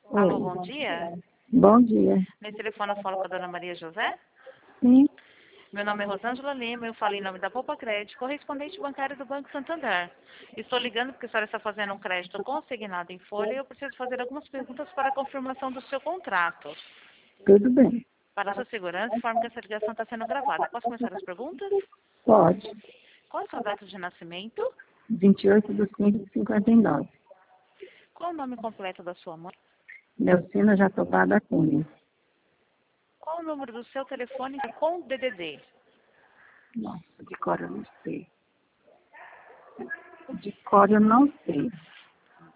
Alô, bom dia. Bom dia. Nesse telefone eu falo com a dona Maria José. Sim, Meu nome é Rosângela Lima, eu falo em nome da Poupa Crédito, correspondente bancário do Banco Santander. Estou ligando porque a senhora está fazendo um crédito consignado em folha e eu preciso fazer algumas perguntas para a confirmação do seu contrato. tudo bem. Para a sua segurança, informo que essa ligação está sendo gravada. Posso começar as perguntas? Pode. Qual a sua data de nascimento? 28/5/59. Qual o nome completo da sua mãe? Nelcina Jatobá da Cunha. Qual o número do seu telefone com DDD? Nossa, de cor eu não sei. De cor eu não sei.